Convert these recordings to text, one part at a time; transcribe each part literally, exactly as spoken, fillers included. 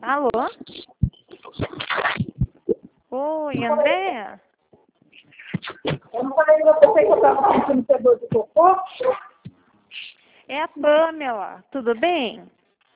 Alô? Oi, Andréa? Eu não falei pra você que eu estava sentindo fedor de cocô? É a Pamela, tudo bem?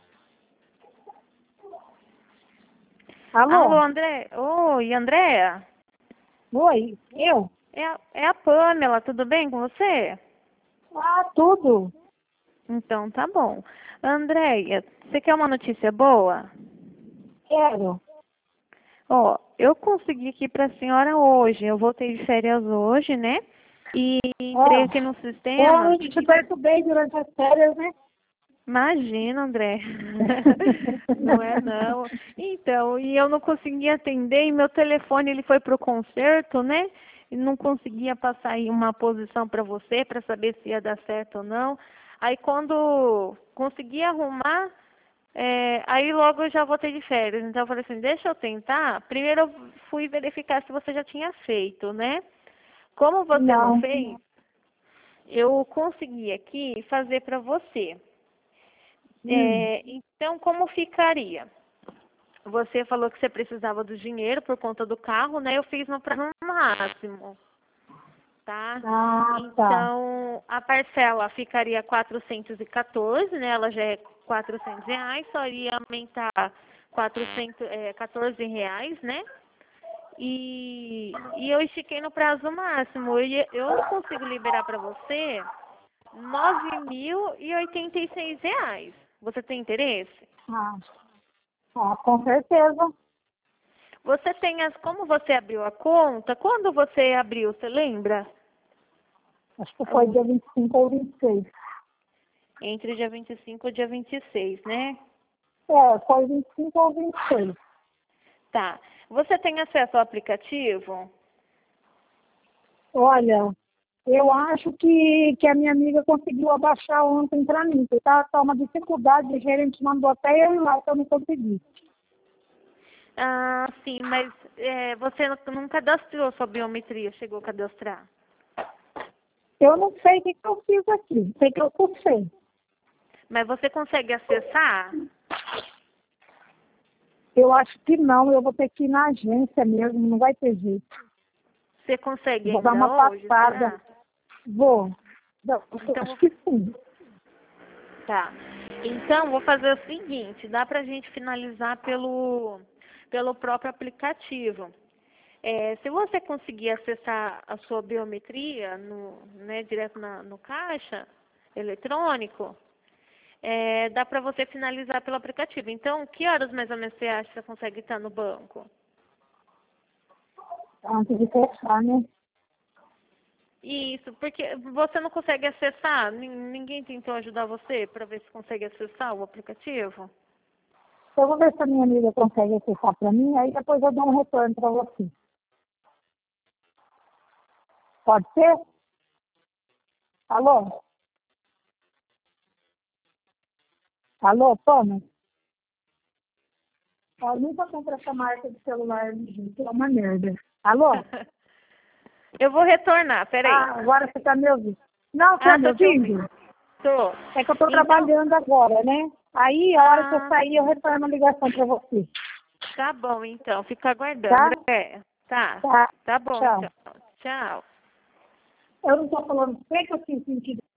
Alô? Alô, André? Oi, Andréa? Oi, eu? É a, é a Pamela, tudo bem com você? Ah, tudo. Então tá bom. Andréia, você quer uma notícia boa? Quero. Ó, eu consegui aqui pra senhora hoje. Eu voltei de férias hoje, né? E entrei Ó, aqui no sistema. eu te perturbei durante as férias, né? Imagina, André. Não é não. Então, e eu não conseguia atender e meu telefone ele foi pro concerto, né? E não conseguia passar aí uma posição para você para saber se ia dar certo ou não. Aí quando consegui arrumar, é, aí logo eu já voltei de férias. Então eu falei assim, deixa eu tentar. Primeiro eu fui verificar se você já tinha feito, né? Como você não Não. fez, eu consegui aqui fazer para você. Hum. É, então, como ficaria? Você falou que você precisava do dinheiro por conta do carro, né? Eu fiz no prazo máximo, tá? Ah, tá. Então, a parcela ficaria quatrocentos e quatorze, né? Ela já é quatrocentos reais, só iria aumentar quatrocentos, é, quatorze reais, né? E, e eu estiquei no prazo máximo. Eu, eu consigo liberar para você nove mil e oitenta e seis reais. Você tem interesse? Ah, ah, com certeza. Você tem as, como você abriu a conta? Quando você abriu, você lembra? Acho que foi O- dia vinte e cinco ou vinte e seis. Entre dia vinte e cinco e dia vinte e seis, né? É, foi vinte e cinco ou vinte e seis. Tá. Você tem acesso ao aplicativo? Olha, eu acho que, que a minha amiga conseguiu abaixar ontem para mim. Porque tá, tá uma dificuldade, o gerente mandou até eu ir lá que eu não consegui. Ah, sim, mas é, você não não cadastrou sua biometria, chegou a cadastrar. Eu não sei o que, que eu fiz aqui, sei que eu cursei. Mas você consegue acessar? Eu acho que não, eu vou ter que ir na agência mesmo, não vai ter jeito. Você consegue Vou dar ainda uma hoje, passada. será? Vou. Não, Então, acho vou- que sim. tá. Então, vou fazer o seguinte, dá pra gente finalizar pelo, pelo próprio aplicativo. É, se você conseguir acessar a sua biometria no, né, direto na, no caixa eletrônico, é, dá para você finalizar pelo aplicativo. Então, que horas mais ou menos você acha que você consegue estar no banco? Antes de fechar, né? Isso, porque você não consegue acessar, nin- ninguém tentou ajudar você para ver se consegue acessar o aplicativo? Eu vou ver se a minha amiga consegue acessar para mim, aí depois eu dou um retorno para você. Pode ser? Alô? Alô, Thomas? Eu nunca compro essa marca de celular, gente, é uma merda. Alô? Eu vou retornar, peraí. Ah, agora você está me ouvindo. Não, está Ah, me tô te ouvindo. ouvindo? Tô. É que eu estou Então, trabalhando agora, né? Aí, a hora que eu ah, sair, eu retorno a ligação para você. tá bom, então. Fica aguardando, Tá? André. Tá. Tá. Tá bom, Tchau. então. Tchau. Eu não estou falando, sei que eu sinto sentido